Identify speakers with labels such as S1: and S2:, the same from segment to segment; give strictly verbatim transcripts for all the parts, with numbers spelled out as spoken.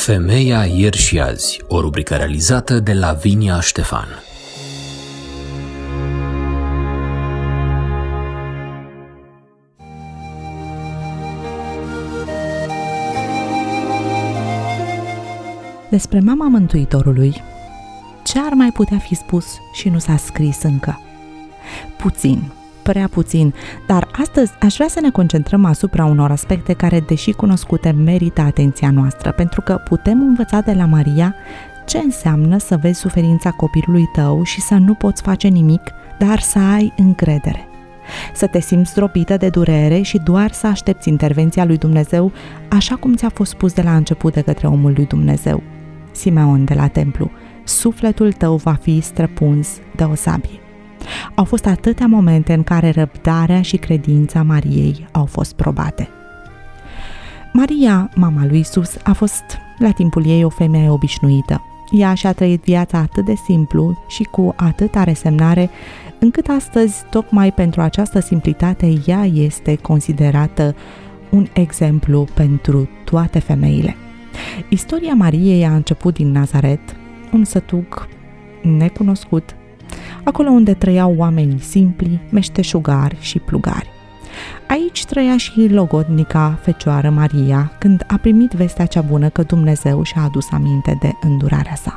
S1: Femeia ieri și azi, o rubrică realizată de Lavinia Ștefan.
S2: Despre mama Mântuitorului, ce ar mai putea fi spus și nu s-a scris încă? Puțin, prea puțin, dar astăzi aș vrea să ne concentrăm asupra unor aspecte care, deși cunoscute, merită atenția noastră, pentru că putem învăța de la Maria ce înseamnă să vezi suferința copilului tău și să nu poți face nimic, dar să ai încredere. Să te simți zdrobită de durere și doar să aștepți intervenția lui Dumnezeu, așa cum ți-a fost spus de la început de către omul lui Dumnezeu. Simeon de la templu, sufletul tău va fi străpuns de o sabie. Au fost atâtea momente în care răbdarea și credința Mariei au fost probate. Maria, mama lui Isus, a fost la timpul ei o femeie obișnuită. Ea și-a trăit viața atât de simplu și cu atâta resemnare, încât astăzi, tocmai pentru această simplitate, ea este considerată un exemplu pentru toate femeile. Istoria Mariei a început din Nazaret, un sătuc necunoscut, acolo unde trăiau oamenii simpli, meșteșugari și plugari. Aici trăia și logodnica Fecioară Maria, când a primit vestea cea bună că Dumnezeu și-a adus aminte de îndurarea sa.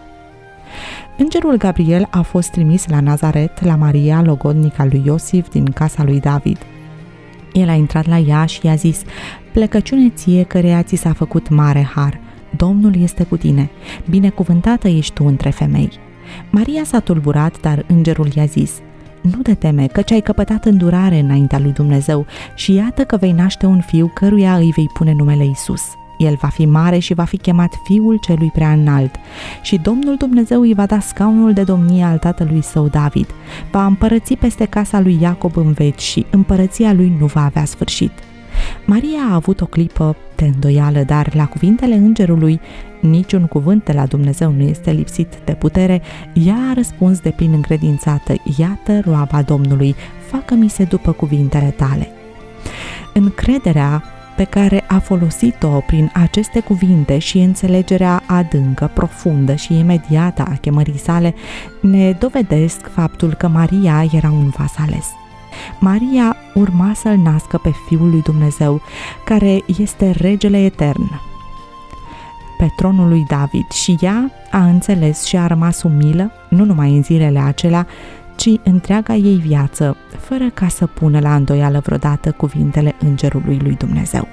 S2: Îngerul Gabriel a fost trimis la Nazaret, la Maria, logodnica lui Iosif din casa lui David. El a intrat la ea și i-a zis: "Plecăciune ție, căreia ți s-a făcut mare har. Domnul este cu tine, binecuvântată ești tu între femei." Maria s-a tulburat, dar îngerul i-a zis: "Nu te teme, căci ai căpătat îndurare înaintea lui Dumnezeu și iată că vei naște un fiu căruia îi vei pune numele Isus. El va fi mare și va fi chemat Fiul Celui Preaînalt și Domnul Dumnezeu îi va da scaunul de domnie al tatălui său David. Va împărăți peste casa lui Iacob în veci și împărăția lui nu va avea sfârșit." Maria a avut o clipă de îndoială, dar la cuvintele îngerului, niciun cuvânt de la Dumnezeu nu este lipsit de putere, ea a răspuns de plin încredințată: "Iată roaba Domnului, facă-mi se după cuvintele tale." Încrederea pe care a folosit-o prin aceste cuvinte și înțelegerea adâncă, profundă și imediată a chemării sale ne dovedesc faptul că Maria era un vas ales. Maria urma să-l nască pe Fiul lui Dumnezeu, care este regele etern, pe tronul lui David, și ea a înțeles și a rămas umilă, nu numai în zilele acelea, ci întreaga ei viață, fără ca să pună la îndoială vreodată cuvintele îngerului lui Dumnezeu.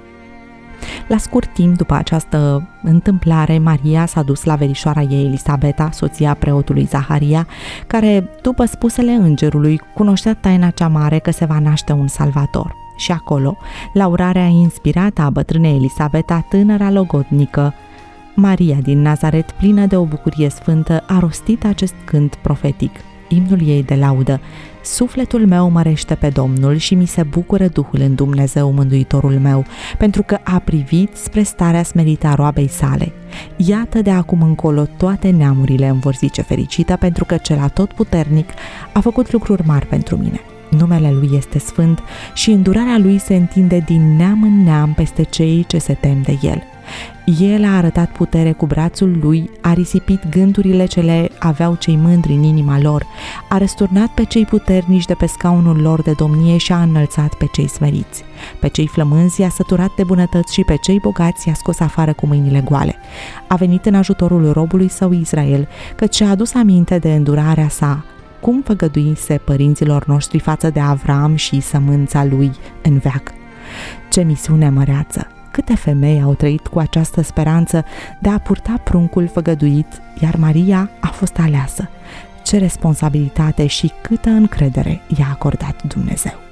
S2: La scurt timp după această întâmplare, Maria s-a dus la verișoara ei Elisabeta, soția preotului Zaharia, care, după spusele îngerului, cunoștea taina cea mare că se va naște un salvator. Și acolo, la urarea inspirată a bătrânei Elisabeta, tânăra logodnică, Maria din Nazaret, plină de o bucurie sfântă, a rostit acest cânt profetic, imnul ei de laudă: "Sufletul meu mărește pe Domnul și mi se bucură Duhul în Dumnezeu Mântuitorul meu, pentru că a privit spre starea smerită a roabei sale. Iată, de acum încolo toate neamurile îmi vor zice fericită, pentru că cel atotputernic a făcut lucruri mari pentru mine. Numele lui este sfânt și îndurarea lui se întinde din neam în neam peste cei ce se tem de el. El a arătat putere cu brațul lui, a risipit gândurile ce le aveau cei mândri în inima lor, a răsturnat pe cei puternici de pe scaunul lor de domnie și a înălțat pe cei smeriți. Pe cei flămânzi i-a săturat de bunătăți și pe cei bogați i-a scos afară cu mâinile goale. A venit în ajutorul robului său Israel, căci a adus aminte de îndurarea sa, cum făgăduise părinților noștri față de Avram și sămânța lui în veac." Ce misiune măreață! Câte femei au trăit cu această speranță de a purta pruncul făgăduit, iar Maria a fost aleasă. Ce responsabilitate și câtă încredere i-a acordat Dumnezeu!